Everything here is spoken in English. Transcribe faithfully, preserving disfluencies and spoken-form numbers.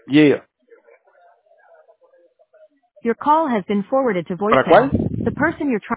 Yeah. Your call has been forwarded to ¿Para voicemail. cuál? The person you're trying